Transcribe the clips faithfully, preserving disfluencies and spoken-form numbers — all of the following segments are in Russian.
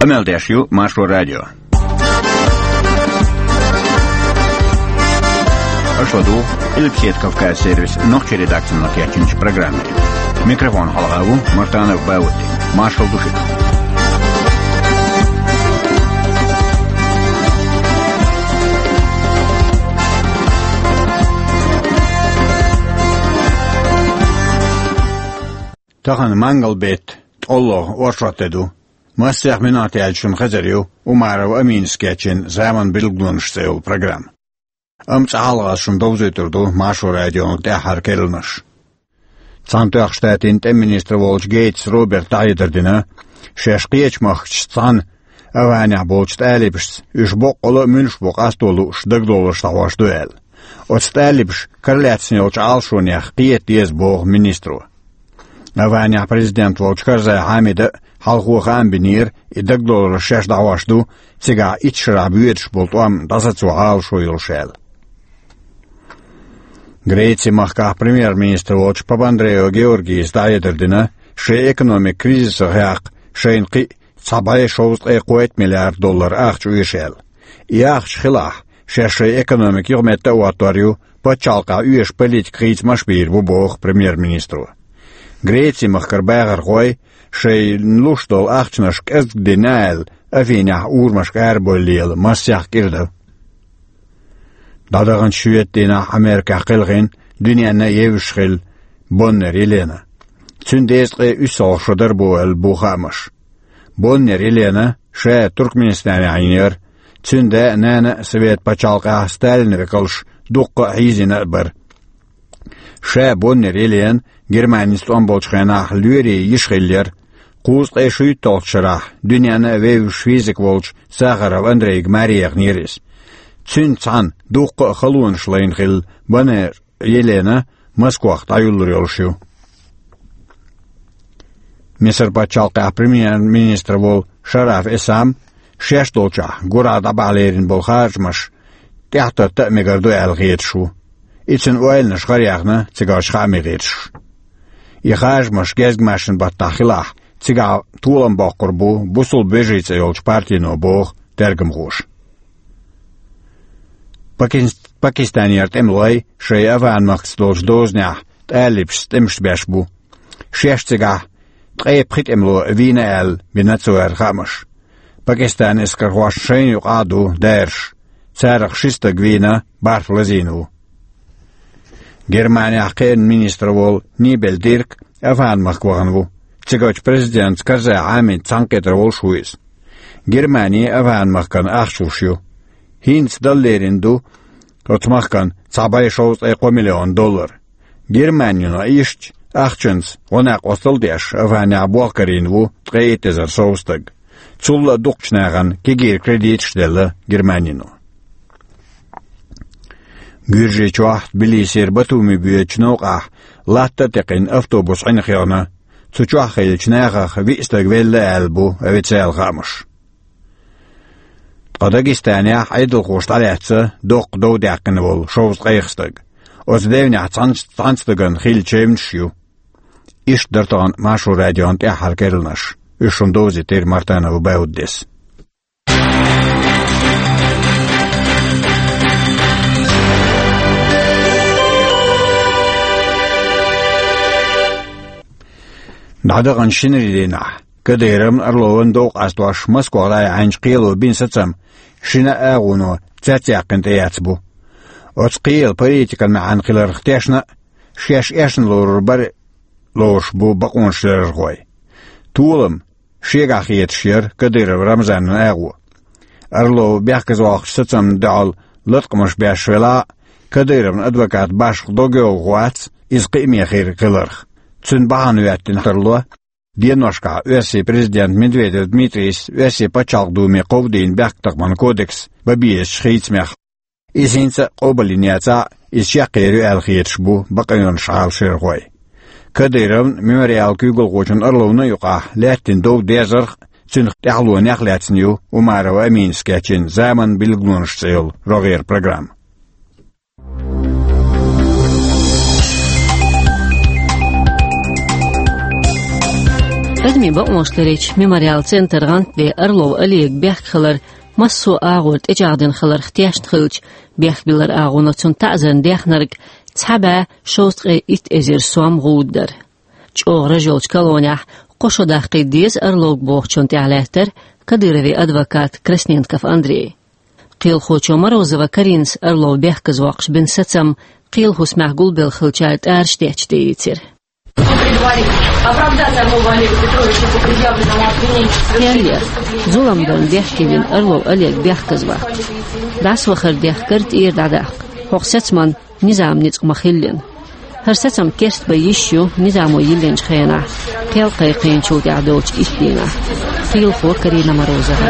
Ameltésjú Másról Rádió. Aşvadu İlpsiyet Kafkaz servis Nokçi redaksiyonuna yetkinci programı. Mikrofon halgavu Martanov Bağuti. Marshall Duşik. Tahan mangal bet Allah orşatedu. Masih minati elçin xazariu Umarov Aminskiyachin zaman bilglanışsayol program. Amts halgasın dovzeturdu Mashur Radio'nun dehar kerilmiş. Santuaq ştatin temministri Volch Gates Robert Tayderdina şeşqiyeç mahçtan avanya bolç talibiş üç boqolu münşboq astolu şdagdolu ştavaş duel. Ot talibiş karlatsın olç alşonях qiyet diez boq ministru. Avanya prezident Volch Karzay Hamida halqu xan binir idagdolu şeş davaşdu siga içra büyetş boltuam dasatsu alşoyulşel. Греции махка премьер-министр Волч Папандрео Георгиевич Таyderdina ше экономик кризисы гак шейнки сабай шоуст экоет миллиард доллар ахч уешел. И ахч хилах ше ше экономик югметте уаторю почалка уеш политик хиц машбир бу бог премьер-министру. Греции махкар байгар гой ше луштол ахчнаш kezd dinael афиня урмаш карболил масях кирде. Dadağın şüyettiğine Amerika qılğın dünyanı yevşğil Bonner ilena. Tündezqi üs oşudur bu el buğamış. Bonner ilena şe Türkmenistan'a ayınır. Tünde nana Sovet paçalqa Stalin ve qılış duqqa hizine bir. Şe Bonner ilen Germanistan bolçğana lüri yişğiller. Quzqi şüyt tolçıraq dünyanı vevş fizik volç Sakharov Andrey Gmariyaq niris. Çün çan duqqa xalun şlayın xil bana Yelena Moskva tayulur yolşu. Misr paçalqa premier ministr vol Sharaf Esam şeş dolça gurada balerin bol xarjmış. Tehta ta'megardu alğetşu. İçin oelni şqaryaqna tsiga şqamigetş. İxarjmış gezgmaşın battaxilah tsiga tulan baqurbu busul bejitsa yolç partino boq tergimğuş. Pakistaniyer temloy şey avan maqsdolj doznya talibs temşbeş bu. Şeştiga tre prit emlo vina el binatsuer xamış. Pakistan iskarwaş şey yuqadu derş. Tsaraq şista gvina barflazinu. Germaniya qen ministr vol Nibel Dirk avan maqwağan bu. Tsigoch prezident Karzay Hamid Tsanketr vol şuiz. Germaniya avan maqkan axşuşu. Hins dollarindu otmaqkan sabay şouz eko milyon dollar. Germaniyona işç axçınz ona qosıldeş avanya bolkarinvu tqeytezer şouztag. Çulla duqçnağan kegir kredit şdeli Germaniyonu. Gürje çuaht bilisir Batumi büyüçnoq latta teqin avtobus inxiyana. Çuçuaq ilçnağa vistag velle elbu evetsel qamış. Qadagistan'a aydıl qoştalyatsa doq dowdaqını bol şovuz qayıqstag. Ozdevnya tsanstagın xil çemşyu. İş dırtağın Mashur Radio'nun tehar kerilnaş. Üşüm dozi ter Martanov Bağuddes. Dadağın şinridina. Kaderim arlovun doq astvaş Moskva'da ançqilu bin satsam. Şina ağunu tsatsaqın tayatbu. Otsqil politikan ma'an qilar xtashna şeş eşin lor bar loş bu baqonşlar qoy. Tuğum şega xiyetşir Kadir Ramzan'ın ağu. Arlo biaqız vaqt satsam dal latqmış başvela Kadir'in advokat baş dogyo qwats izqimi xir qilar. Çün bahanuyattin xirlo Dinoshka ösi prezident Medvedev Dmitris ösi paçalqdumi qovdin baqtaqman kodeks babiyeş xitsmex. İsinsa qobaliniyatsa isşaqeri alxiyetş bu baqayon şal şerqoy. Kadir'in memorial kügül qoçun arlovna yuqa latin dov dezarq çün taqluan yaxlatsınyu Umarov Aminskiyachin zaman bilglanışsayol roger program. Admi baqmoşlarıç Memorial Center gantli Arlov Aliyek bexkhalar masso ağurt ecadın khalar ixtiyaşt khılç bexbilar ağunatun ta'zan dexnarg tsaba şostqi it ezir suam gudder. Çoğra jolç kalonyah qoşo daqi diz Arlov boğçun ta'latar Kadyrovi advokat Krasnenkov Andrey. Qil xocho Morozova Karins Arlov bexkaz waqsh bin satsam qil hus mahgul bil khilchat arshtetch deytir. Оправдать Орлова Олега Петровича по предъявленному обвинению. Zulamdan dehkevin Arlov Oleg Bexkazva. Das waxar dehkart ir dadaq. Hoxsatsman nizam nitq maxillin. Harsatsam kerst bayishu nizamo yillinch khayna. Qil qayqin chut ya'doch istina. Qil xo Karina Morozova.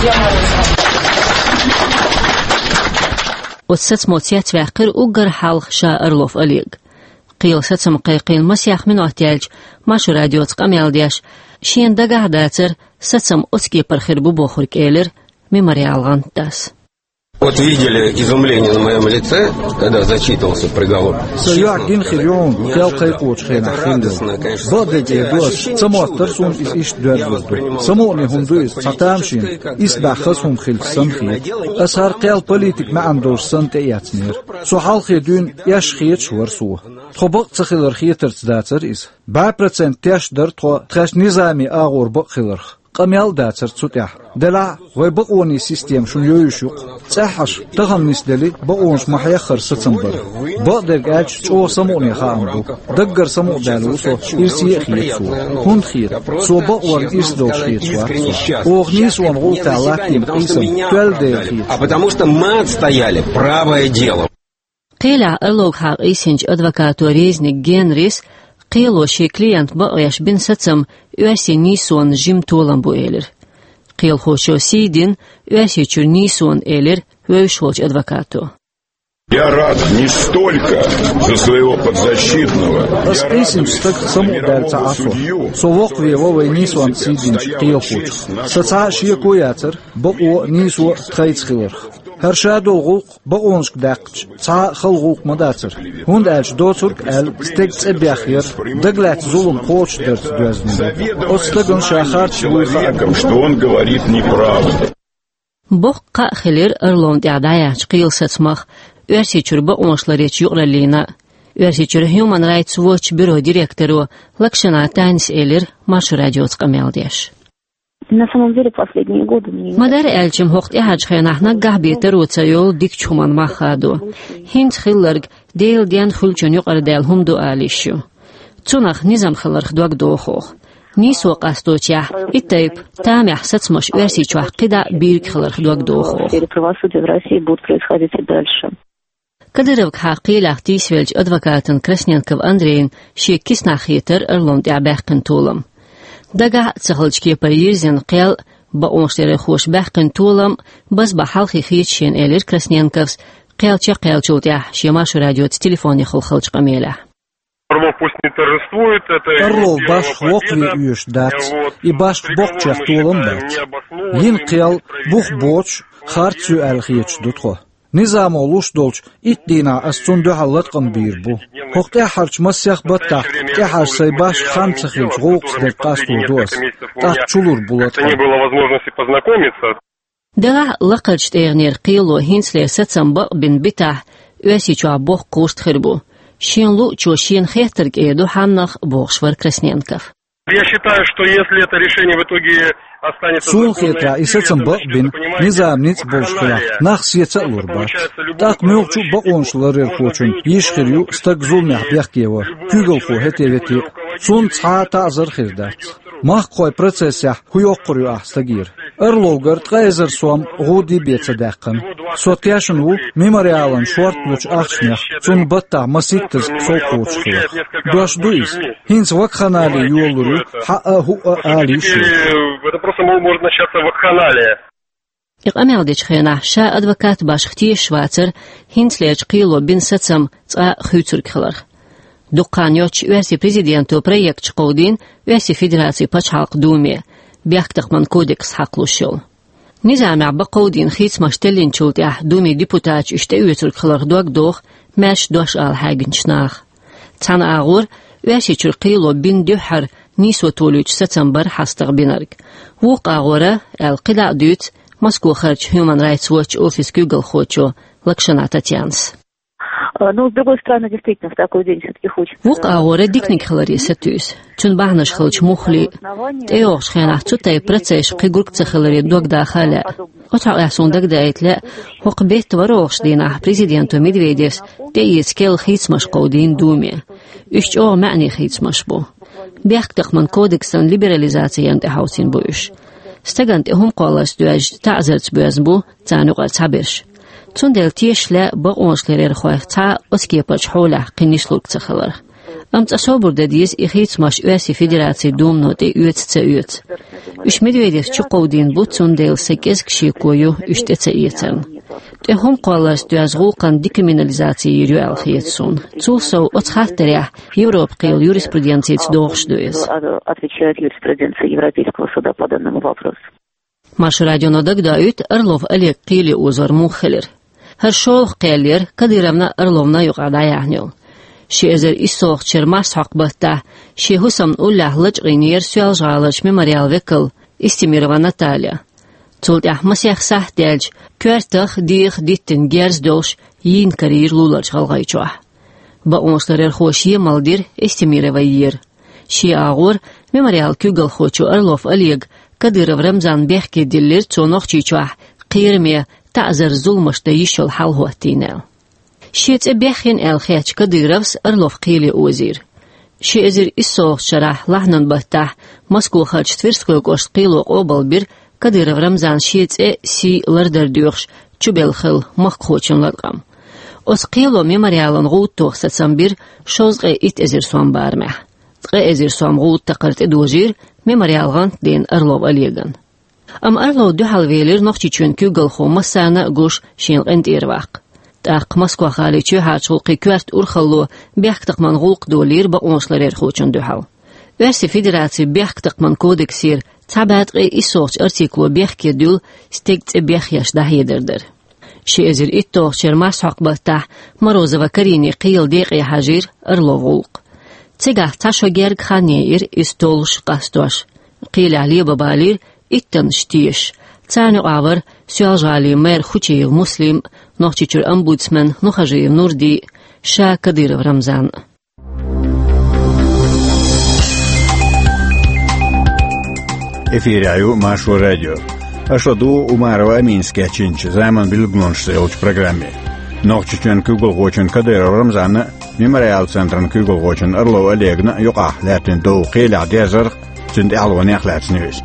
Otsats motsiat vaqir ugar halq sha Arlov Oleg. قيل ستم قيقين مسيح من احتياج ماشو راديو تقاميال دياش شين دقا داتر ستم أتكي برخير ببوخور كيلر ميموريال غانتاس. Вот видели изумление на моем лице, когда зачитывался приговор. Союакин хирион, келкай кучхена хинду. Бодеге дос, самоттарсун из иш дөрвүрдү. Самони хунду из цатамшин, из бахасун хилсан хит. Асар кел политик маандорсан теяцнер. Со халхи дün яш хит шварсу. Тобок цахилар хитер цдацер из. два процента тяш дар то траш низами агор бакхилар. قميال داتر تسوتيح دلع ويبقوني سيستيم شون يويشوق تسحش تغم نسدلي بقونش محيخر ستنبر بقدر قاج شو سموني خامبو دقر سمو دالوسو إرسي خيتسو هون خيت سو بقور إرسدو خيتسو وغنيس ونغول تعلاكين قيسم تول دير خيت А потому что мы отстояли правое дело. قيلع أرلوغ حق إيسنج أدوكاتو ريزني جينريس قيلو شي كليانت بقياش بن ستم üyesi Nison jim tolan bu elir. Qil xocho Sidin üyesi чур Nison elir вёйшолч адвокату. Я рад не столько за своего подзащитного. Расписим стак саму дальца асо. Совок его вой Nison Sidin qil xoch. Саца ши кояцер бо Нисо тхайцхилер. Herşadol gulq baqonsk daqch ca xilguq madacir hund elch doturk el stekts ebiakhir daglat zulum qoch dert döznde ostlagun shahar человеком, что он говорит неправду. Boqqa khilir Arlov diadaya qil satsmaq üyesi çurba onşları yuqralina üyesi çur Human Rights Watch büro direktoru Lakshana Tanis elir Marshu radio tqameldish. На самом деле последние годы мне... Мадар элчим хоқт ихач хэнахна гахбетер уцайол дик чуман махаду. Хинт хилларг дейл диан хулчун юқар дейл хумду алишу. Цунах низам хилларг дуак доохох. Нисо қасточах иттайп там яхсацмаш уэрси чуах қида бирк хилларг дуак доохох. Правосудие в России будет происходить и дальше. Kadyrovk haqilaq tisvelj advokatın Krasnenkov Andreyin şi kisnahieter Arlov diabaqin tolam. دقع تخلجكي بريزين قيل بقوشتري خوش بحقن طولم بس بحالخي خيتشين إلير كراسنينكوفس قيل چه قيل چوتيح شيماشو راديو تليفوني خل خلج قميلة Орлов пусть не торжествует, это... Орлов баш хлопли уеш дац, и баш бокчах толам бац. Ин қиал бух боч харцу алхиеч дутхо. نظام ولوش دولش إتدينا أستون دو حلت قنبير بو هوقت أحرش مسيخ بطا أحرش سيباش خمسة خيلش غوقس دل قاسطو دوس تاق چولور بولت не было возможности познакомиться. دغا لقج تغنير قيلو هنسلي ستسن بق بن بتاح أسي چوا بوخ قوشت خربو شين لو چو شين خيخترق إيدو حنخ بوخشور Красnенков. Я считаю, что если это решение в итоге останется... Сул хетра и сетсам бин низамниц болшхила нах сетса лурбат. Так мёлчу баоншларер хочун ишхирю стак зулмях бяхкева. Кюгелфу хетевети сун цаата азар хирдат. Мах кой процессях хуёққурю ахстагир. Эрлоугар тгайзер суам гуди беца даққан. Соткяшын у мемориалан шуартлуч ахшнях сун батта масиктыз солқуучхила. Дуаш дуис. Хинс вакханали юолуру ха-а ху-а алишу. Это просто может начаться вакханалия. إقامعدش خينا شا أدوكات باش ختي شواتر هنتليج قيلو بين ستسم تقا خيوترك خلر. دقان يوتش واسي بريزيدينتو بريكت قودين واسي فيدراسي باش حلق دومي بيحتق من كودكس حقلوشل. نظام عبقودين خيت مشتلين شوتيح دومي ديبوتاج اشتاويترك خلر دوك دوخ ماش دوش آل حاجن شناخ. تان آغور واسي تر قيلو بين دوحر نيسو تولوش سبتمبر حستغ بنرك وقع غورة القلاع دوت مسكو خرج Human Rights Watch Office Google Хочо Лакшана Татьянс. Но, с другой стороны, действительно, в такой день все-таки хочется... وقع غورة ديكنيك خلاري ستوس چون بحنش خلج مخلي تأيوغش خيانة تتاي برتسيش قيقرق تخلاري دوك داخلة قطع احسون دك دايت لا وقبيت وروغش دينا بريزيديانتو ميدفيديس تأييت كيل خيتس مش قودين دومي اش او معني خيتس مش بو بيحقق من كودكسن ليبراليزاتي انت حوتين بوش استغنت هم قالس دواج تعزرت بوزبو تانوغ تعبرش تون دل تيش لا بقونش لرير خواه تا اسكي باش حوله قنيش لوك تخلر ام تصابر دديز اخيت ماش اوسي فيدراتي دوم نوتي اوت تا اوت اش مدويدس چو قودين بو تون دل سكيز كشي كويو اش تتايتن هم قالس دواج غوقن ديكريميناليزاتي يريو الخيتسون تولسو اتخاتريح يوروب قيل يوريسبروديانتيت دوغش دويز Отвечает юриспруденция Европейского суда по данному вопросу. Маш радионо дагдают Орлов Олег قيلي اوزر مخلر هرشوخ قيلير كديرمنا أرلومنا يقعد يعنيو شي ازر إسوخ چرماس حق بطه شي حسم الله لج غينير سوال جالج مماريال وكل استميروا نتاليا تولت احمس يخصح دالج كوارتخ ديخ ديتن جيرز دوش ين كارير لولج غالغايچوه با اونشلر خوش يمالدير استميروا يير شي آغور مماريال كوغل خوچو أرلوف أليغ كدير رمزان بيحكي دلير تونوخ چيچوه قيرمي تعذر ظلمش تيشل حال هو تينال شيت بيخين الخياتش كديرفس أرلوف قيلي أوزير شي ازر إسوخ شرح لحنن بطح مسكو خرج تفرسكو قوش قيلو قوبل بير كديرف رمزان شيت سي لردر ديوخش چوبيل خل مخخوچن لدقم اس قيلو ميماريالن غوت توخ ستسنبير شوزغي إت ازر سوان بارمح تغي ازر سوان غوت تقرت ادوجير ميماريالغان دين أرلوف أليغن ام أرلو دو حالويلر نوخچي چون كوغل خو مسانا گوش شين انت إرواق تاق مسكو خالي چو هاتشولقي كوارت أرخلو بيحكتق من غلق دولير با اونشلر خوچن دو حال ورسي فيدراتي بيحكتق من كودكسير تابعت غي إسوخش ارتيكلو بيحكي دول ستيقت بيحياش ده يدردر شي ازر إتوخ شرماس حق بطح مروزة وكريني قيل ديقي حجير أرلو غلق تيغا تاشو جيرگ خانيير استولش قاستوش قيل علي ببالير إتن شتيش تاني عبر سيال جالي مير خوشي مسلم نوخشيشر أمبودسمان نوخجي نوردي شا كدير رمزان Эфиряю Машу радио. Ашаду умарова минская чинч zaman bilgnonш сеуч программе. Нохчичен күгөл гочен кадер рамзаны мемориал центрын күгөл гочен Орлов Олегна юqa латин доо қиля дезер зинд алван яхлатсневис.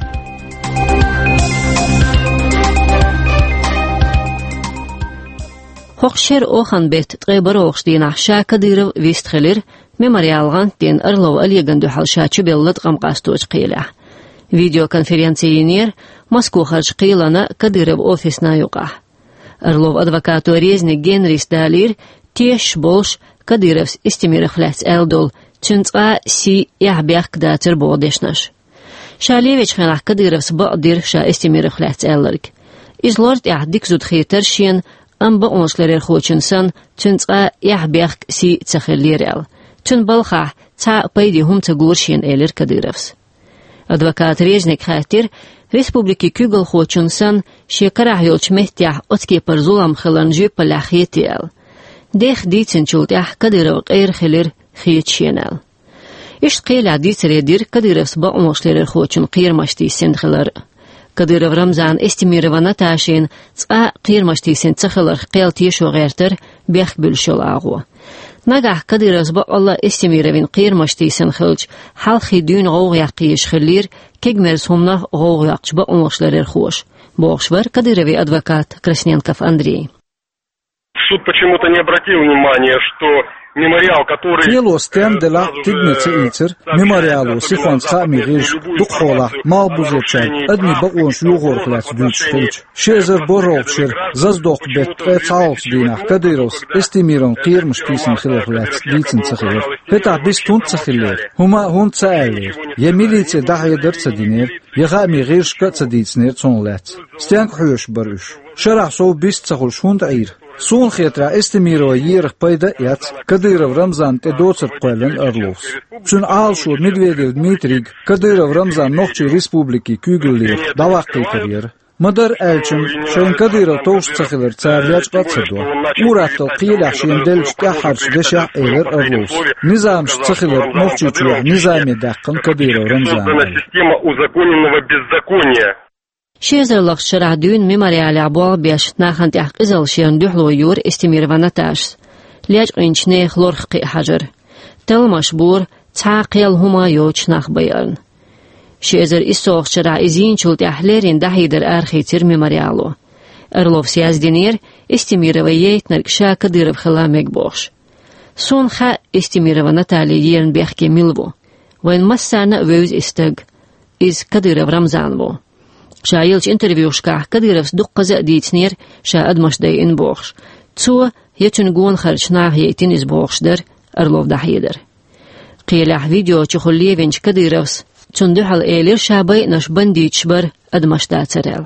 Hoxşer oxan bet tqeber oxşdin ahşa kadirov vistxelir memorialgan den Oрлов Олеган duhalşaçı bellat qamqastoç qila. Video konferensiyener Moskva xarj qilana Kadirov ofisna yuqa. Oрлов advokato Reznik Genri Stalir tesh bolsh Kadirovs istimirxlats eldol çunqa si yahbiq dater bodeshnash. Shalevich xanaq Kadirovs baqdir sha istimirxlats ellerk. Izlort yahdik zud khiter shin ام با اونشلر خوچنسن چنصا یحبیخ سی تخلیرال چن بالخه تا پیدی هم تگورشین ایلر کدیرفس ادوکات ریزنیک خاطر ریسپوبلیکی کوگل خوچنسن شکره یولچ مهتیح اتکی پر ظلم خلنجی پلاخیتیال دیخ دیتن چولتیح کدیرو غیر خلیر خیتشینال اشت قیل دیتر دیر کدیرفس با اونشلر خوچن قیر مشتی سندخلر Kadirov Ramzan estimirvana taşin qa qirmashtisin tsakhlar qelti shogerter bex bulshol aqwa nagah Kadirov ba Allah estimirvin qirmashtisin khilch halqi dün qoq yaqish khilir kegmers humna qoq yaqch ba onshlar khosh boxshvar Kadirovi advokat Krasnenkov Андрей. Суд почему-то не обратил внимания, что мемориал, который... Елостен дела тигнеце ицер, мемориалу сихонца мигиш, духола, малбузечай, одни баонш югорклац дючхилч. Шезер боровшир, заздох бет эцаалс динах, Кадировс, эстимирон qirmish тисен хилерлац дицен цахилер. Пета бистун цахилер, хума хун цаэлер. Я милиция дахя дерца динер, яга мигишка цадицнер цонлац. Стянк хуеш баруш. شرح صوب بيست سخل شون تعير Sun xetra estimiro yirx payda yats, Kadyrov Ramzan te docer qoylan Arlovs. Çün alşur Medvedev Dmitrig, Kadyrov Ramzan noqçi respubliki kügüllir, davaq qeytirir. Madar elçin, şeyn Kadyrov toğuş çaxilir çarliyaç qatsadı. Uratıl qiylaxşin delçka harç deşah eyler Arlovs. Nizamş çaxilir noqçi çuya nizami daqqın Kadyrov Ramzan. Şezerlıq şırah düğün memoriali abual beş naxant yaq izalşiyan dühlo yur estimirvana taş. Liaç qinçne xlorxqi hajar. Tel maşbur çaqiyal huma yoç nax bayan. Şezer isoq şırah izin çult ahlerin dahidir arxitir memorialu. Erlov siyazdinir estimirva yeytner kşa Kadyrov xalamek boş. Son xa estimirvana tali yerin bexke milvu. Vayn massana vöz istag. Iz Kadyrov Ramzan bu. Şayılç interviewşkah Kadyrovs duqqaza diitsnir şa admaşday in boğş. Tsu yetün gon xarçnah yetin iz boğşdir, Erlov dahidir. Qiyalah video çuxulliyevinç Kadyrovs çunduhal eylir şabay naş bandiçbar admaşda tsarel.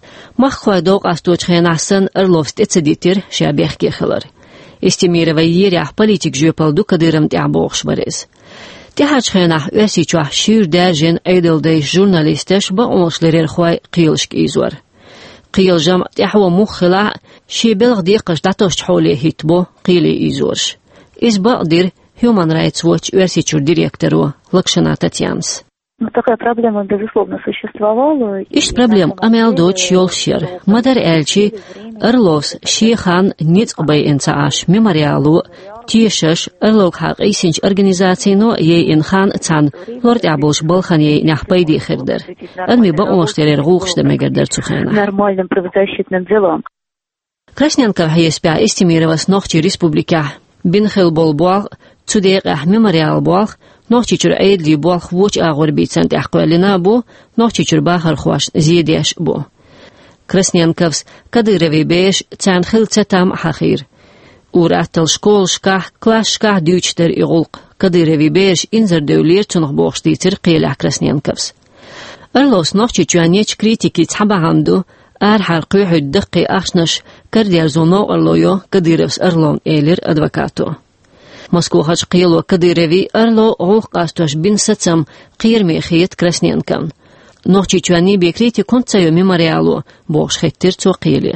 Maxxoy doq astoç xenahsan Erlovs tetseditir şa bexke xılar. Estimirova yerah politik jöpaldu Kadyrov t'a boğş bariz. Tihaç xenah ösi çuah şir derjin eydilday jurnalistiş ba onşlerer xoy qiyılşk izor. Qiyıljam tihwa muxila şibelg diqaş datoş xole hitbo qili izorş. Iz baqdir Human Rights Watch ösi çur direktoru Lakshana Tatyans. Ну, такая проблема, безусловно, существовала. Ишт проблем амел доч йолшер. Мадар элчи Erlovs шихан ницqbay incaаш memorialu тишаш Erlov haq isinç organizasyonu ye inxan can lord abulş balxan ye nahpaydi xirdir. Admi ba onşterer gulxşda megerder tsuxana. Нормальным правозащитным делам. Krasnyankov hayespя Estimirova noqçi respublika binxil bolboğ tsudeq memorial boğ noqçiçur aydli boğ vuç ağır bitsan tahqalina bu noqçiçur bahar xoş ziyedeş bu. Krasnyankovs Kadyrovi beş can xilça tam haxir. Uratıl şkolşkah klasşkah düçter iğulq. Kadyrovi beş inzer dövler çunuq boğşditir qiyalah Krasnyankovs. Erlovs noqçiçuanyeç kritiki tsabahandu ar harqi hüddqi axşnaş kardiar zono Erloyo Kadyrovs Erlon eylir advokato. Moskva haç qiylo Kadyrovi Erlo ulq qastoş bin satsam qiyirmi xiyet Krasnyankan. Noqçiçuani bekriti kontsayo memorialu boğş xettir ço qiyli.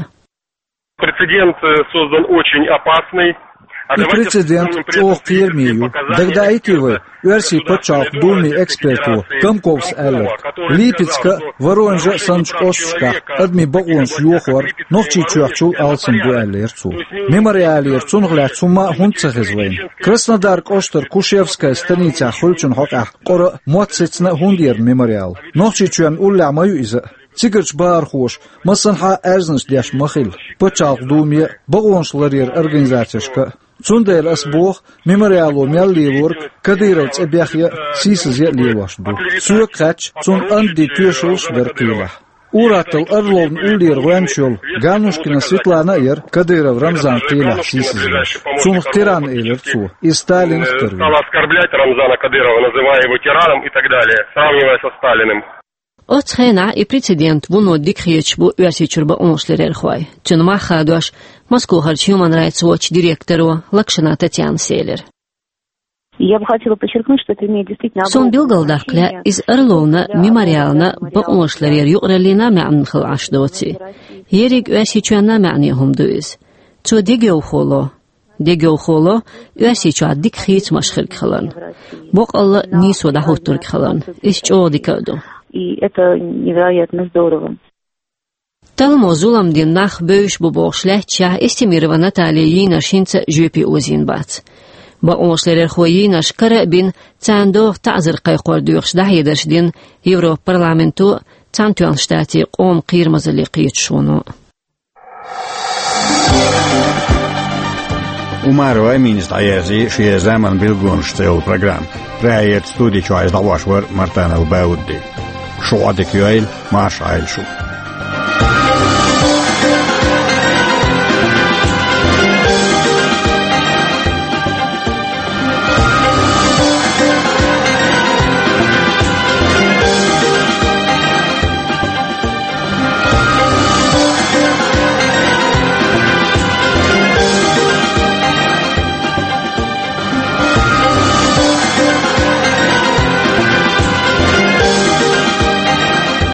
Прецедент создан очень опасный. И прецедент чох фирмию. Тогда эти вы версии почав думи эксперту Камковс Эллер. Липецка Воронежа Санчкошка адми багонш юхор новчи чуахчул алсын бу Эллерцу. Мемориалер цунглят сума хунцахизвен. Краснодар Костер Кушевская станица хульчун хоках қора муатсецна хундер мемориал. Новчи чуан улламаю иза Цигырч бар хош, масанха эрзнш дяш махил, почал думе, багоншларер организацияшка. Цундел асбох, мемориалу мялли ворк, Кадыровц эбяхья сисызя левашду. Суякач, цун анди тюшулш беркила. Уратыл Орловн уллир ванчол, Ганушкина Светлана ер, Кадыров Рамзан кила сисызяш. Цун тиран эйлерцу, и Сталин второй. Стал оскорблять Рамзана Кадырова, называя его тираном и так далее, сравнивая со Сталиным. Отхена и прецедент вуно дикхеч бу ösичурба onşlerer xoy. Çün maxadoş Moskva Human Rights Watch директору Lakshana Tatyan seyler. Я бы хотела подчеркнуть, что это имеет действительно Сон билгалдахля из Erlovna memorialna bu onşlerer yuqralina ma'an xil ashdoti. Yerig ösичуana ma'nihum duiz. Ço degeu xolo degeu xolo ösичу dikhet mashkhil khalan. Bu qalla niso da hotur khalan. Is ço dikado. И это невероятно здорово. Талмо зулам диннах бöş bu boğşlahça estimirvana taliyina şinça jöpi ozin bat. Ba onşlerer xoyina şkara bin çando ta'zir qayqor duyux dahiderş din Evropa parlamentu çantyon ştati qom qirmazli qiyt şunu. Umarova minst ayazi şiye zaman bilgunştel program. Rayet studi çoğaz davaş var Martan Albaudi. Şu adik yayl maaş aylşu.